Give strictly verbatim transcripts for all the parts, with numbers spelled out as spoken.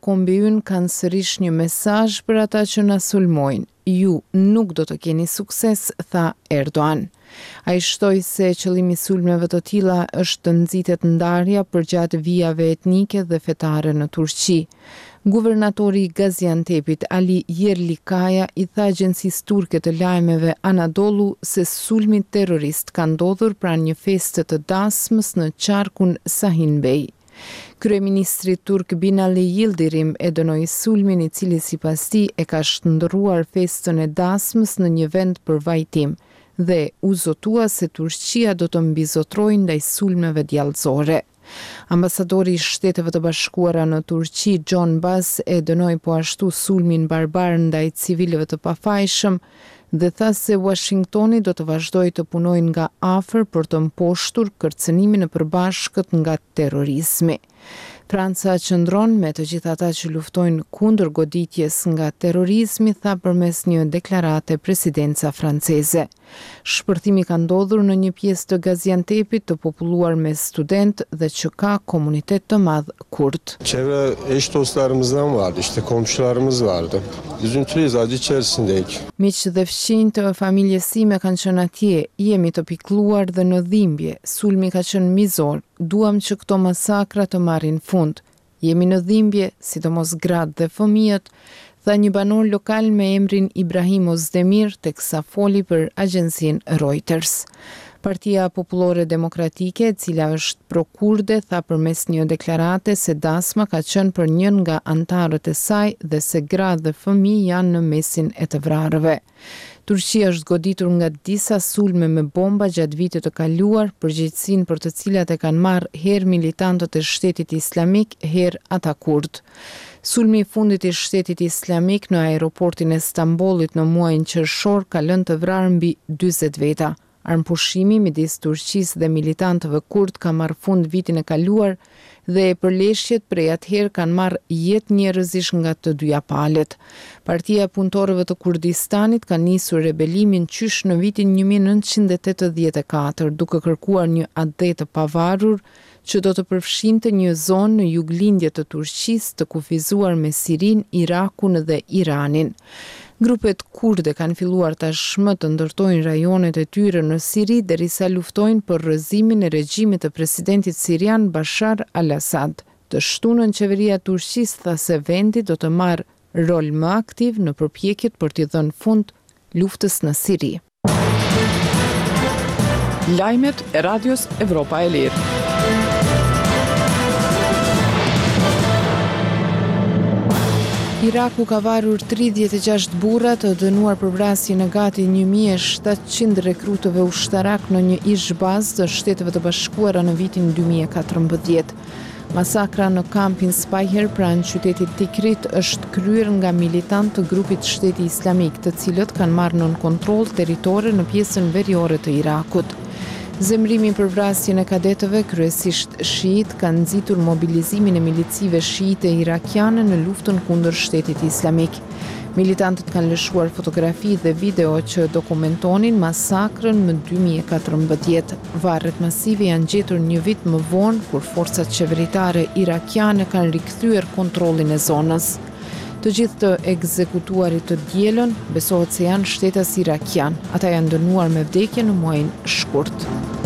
kombi ynë kanë sërish një mesazh për ata që na sulmojnë. Ju nuk do të keni sukses, tha Erdogan. Ai shtoi se qëllimi i sulmeve të tilla është të nxitet ndarja përgjatë vijave etnike dhe fetare në Turqi. Guvernatori i Gaziantepit Ali Yerlikaya i tha agjencisë turke të lajmeve Anadolu se sulmi terrorist ka ndodhur pranë një feste të dasmës në qarkun Sahin Bey. Kryeministri turk Binali Yildirim e dënoi sulmin i cili sipas tij e ka shndërruar festën e dasmës në një vend për vajtim dhe u zotua se Turqia do të mbizotrojë ndaj sulmeve djallëzore. Ambasadori i Shteteve të Bashkuara në Turqi John Bass e dënoi po ashtu sulmin barbar ndaj civilëve të pafajshëm dhe tha se Washingtoni do të vazhdojë të punojë nga afër për të mposhtur kërcënimin e përbashkët nga terrorizmi. Franca qëndron me të gjithë ata që luftojnë kundër goditjes nga terrorizmi, tha përmes një deklarate presidenca franceze. Shpërthimi ka ndodhur në një pjesë të Gaziantepit të populluar me student dhe që ka komunitet të madh kurd. Çevre eş dostlarımızdan vardı, işte komşularımız vardı. Üzüntülüyüz, acı içerisindeyik. Miq dhe fëmijë të familjes sime kanë qenë atje, jemi të pikëlluar dhe në dhimbje. Sulmi ka qenë mizor. Duam që këto masakra të marrin fund. Jemi në dhimbje, sidomos gratë dhe fëmijët, tha një banor lokal me emrin Ibrahim Ozdemir teksa foli për agjencinë Reuters. Partia Popullore Demokratike, e cila është pro-kurde, tha përmes një deklarate se dasma ka qenë për njën nga antarët e saj dhe se gratë dhe fëmijë janë në mesin e të vrarëve. Turqia është goditur nga disa sulme me bomba gjatë vitit të kaluar, përgjegjësinë për të cilat e kanë marrë herë militantët e Shtetit Islamik, herë ata kurd. Sulmi i fundit i Shtetit Islamik në aeroportin e Stambollit në muajin qershor ka lënë të vrarë mbi dyzet veta. Armpushimi midis Turqisë dhe militantëve kurd ka marrë fund vitin e kaluar dhe përleshjet prej atëherë kanë marrë jetë njerëzish nga të dyja palët. Partia e Punëtorëve të Kurdistanit ka nisur rebelimin qysh në vitin një mijë nëntëqind e tetëdhjetë e katër, duke kërkuar një ade të pavarur që do të përfshinte një zonë në juglindje të Turqisë të kufizuar me Sirin, Irakun dhe Iranin. Grupet kurde kanë filluar tashmë të ndërtojnë rajonet e tyre në Siri derisa luftojnë për rrëzimin e regjimit të presidentit sirian Bashar al-Assad. Të shtunën qeveria Turqisë tha se vendi do të marrë rol më aktiv në përpjekjet për t'i dhënë fund luftës në Siri. Lajmet e Radios Evropa e Lirë. Iraku ka varur tridhjetë e gjashtë burra të dënuar për vrasjen e gati një mijë e shtatëqind rekrutëve ushtarak në një ish-bazë të Shteteve të Bashkuara në vitin dy mijë e katërmbëdhjetë. Masakra në kampin Spajher pranë qytetit Tikrit është kryer nga militantë të grupit Shteti Islamik, të cilët kanë marrë nën kontroll territore në pjesën veriore të Irakut. Zemrimi për vrasjen e kadetëve, kryesisht shiit, ka nxitur mobilizimin e milicive shiite irakiane në luftën kundër Shtetit Islamik. Militantët kanë lëshuar fotografi dhe video që dokumentonin masakrën më dy mijë e katërmbëdhjetë. Varret masive janë gjetur një vit më vonë kur forcat qeveritare irakiane kanë rikthyer kontrollin e zonës. Të gjithë të ekzekutuarit të dielën besohet se janë shtetas irakian. Ata janë dënuar me vdekje në muajin shkurt.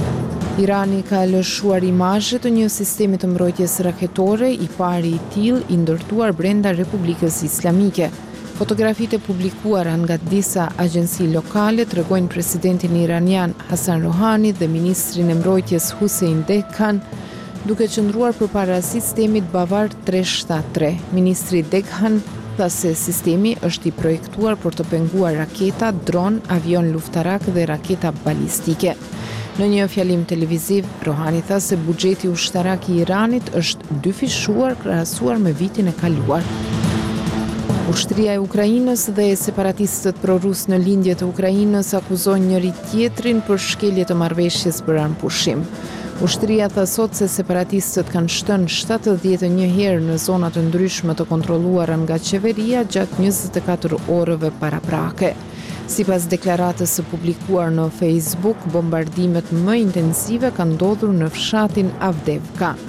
Irani ka lëshuar imazhe të një sistemi të mbrojtjes raketore, i pari i tillë i ndërtuar brenda Republikës Islamike. Fotografitë e publikuara nga disa agjenci lokale tregojnë presidentin iranian Hasan Rouhani dhe ministrin e mbrojtjes Hussein Dekhan duke qëndruar përpara sistemit Bavar tre shtatë tre. Ministri Dekhan tha se sistemi është i projektuar për të penguar raketa, dron, avion luftarak dhe raketa balistike. Në një fjalim televiziv, Rouhani tha se buxheti ushtarak i Iranit është dyfishuar krahasuar me vitin e kaluar. Ushtria e Ukrainës dhe separatistët prorus në lindje të Ukrainës akuzojnë njëri tjetrin për shkelje të marrëveshjes për armpushim. Ushtria tha sot se separatistët kanë shtënë shtatëdhjetë e një herë në zona të ndryshme të kontrolluara nga qeveria gjatë njëzet e katër orëve paraprake. Sipas deklaratës së publikuar në Facebook, bombardimet më intensive kanë ndodhur në fshatin Avdevka.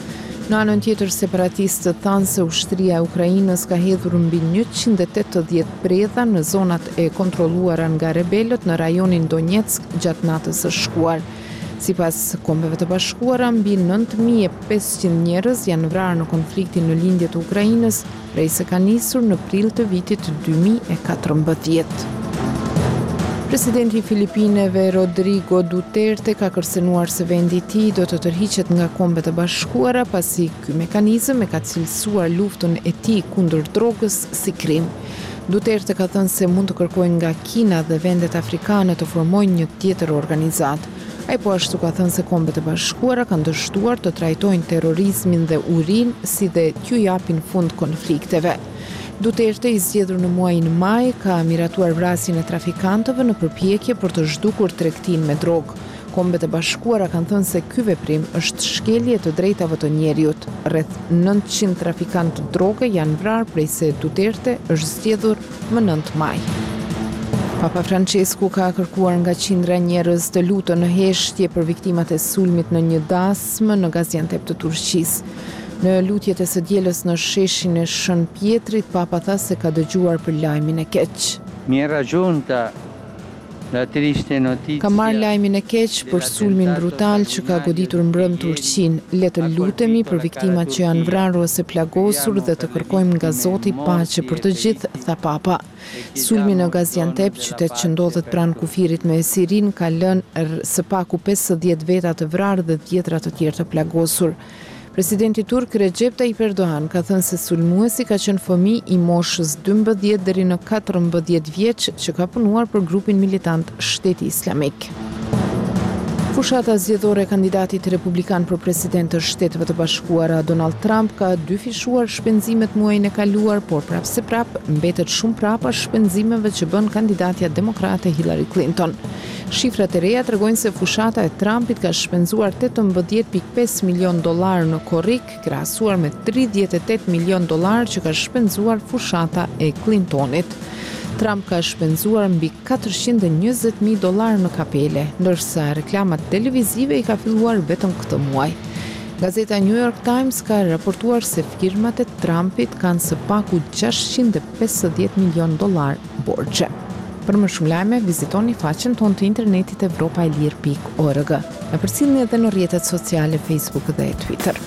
Në anën tjetër, separatistët thanë se ushtria e Ukrainës ka hedhur mbi njëqind e tetëdhjetë predha në zonat e kontrolluara nga rebelët në rajonin Donetsk gjatë natës së shkuar. Sipas Kombeve të Bashkuara, mbi nëntë mijë e pesëqind njerëz janë vrarë në konfliktin në lindje të Ukrainës, prej se ka nisur në prill të vitit dy mijë e katërmbëdhjetë. Presidenti i Filipineve Rodrigo Duterte ka kërcënuar se vendi i tij do të tërhiqet nga Kombet e Bashkuara pasi ky mekanizëm e ka cilësuar luftën e tij kundër drogës si krim. Duterte ka thënë se mund të kërkojnë nga Kina dhe vendet afrikane të formojnë një tjetër organizatë. Ai po ashtu ka thënë se Kombet e Bashkuara kanë dështuar të trajtojnë terrorizmin dhe urinë si dhe t'ju japin fund konflikteve. Duterte, i zgjedhur në muajin maj, ka miratuar vrasjen e trafikantëve në përpjekje për të zhdukur tregtinë me drogë. Kombet e Bashkuara kanë thënë se ky veprim është shkelje të drejtave të njeriut. Rreth nëntëqind trafikantë droge janë vrarë prej se Duterte është zgjedhur më nëntë maj. Papa Francesku ka kërkuar nga qindra njerëz të lutën në heshtje për viktimat e sulmit në një dasmë në Gaziantep të Turqisë. Në lutjet e së dielës në sheshin e Shën Pjetrit, Papa tha se ka dëgjuar për lajmin e keq. Mi è raggiunta la triste notizia. Ka marrë lajmin e keq për sulmin brutal që ka goditur mbrëm Turqinë. Le të lutemi për viktimat që janë vrarë ose plagosur dhe të kërkojmë nga Zoti paqe për të gjithë, tha Papa. Sulmi në Gaziantep, qytet që ndodhet pranë kufirit me Sirin, ka lënë së paku pesëdhjetë veta të vrarë dhe dhjetra të tjerë të plagosur. Presidenti turk Recep Tayyip Erdogan ka thënë se sulmuesi ka qenë fëmijë i moshës dymbëdhjetë deri në katërmbëdhjetë vjeç që ka punuar për grupin militant Shteti Islamik. Fushata zgjedhore e kandidatit republikan për president të Shteteve të Bashkuara Donald Trump ka dyfishuar shpenzimet muajin e kaluar, por prapse prap mbetet shumë prapa shpenzimeve që bën kandidatja demokrate Hillary Clinton. Shifrat e reja tregojnë se fushata e Trumpit ka shpenzuar tetëmbëdhjetë pikë pesë milion dollar në korrik, krahasuar me tridhjetë e tetë milion dollar që ka shpenzuar fushata e Clintonit. Trump ka shpenzuar mbi katërqind e njëzet mijë dollar në kapele, ndërsa reklamat televizive i ka filluar vetëm këtë muaj. Gazeta New York Times ka raportuar se firmat e Trumpit kanë së paku gjashtëqind e pesëdhjetë milion dollar borxhe. Për më shumë lajme, vizitoni faqen tonë të internetit evropa e lir pikë org. Na përcjellni edhe në rrjetet sociale Facebook dhe Twitter.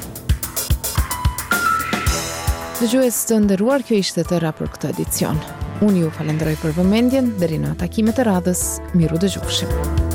Dëgjues të nderuar, kjo ishte tëra për këtë edicion. Unë ju falenderoj për vëmendjen, deri në takimet e radhës, miru dëgjofshim.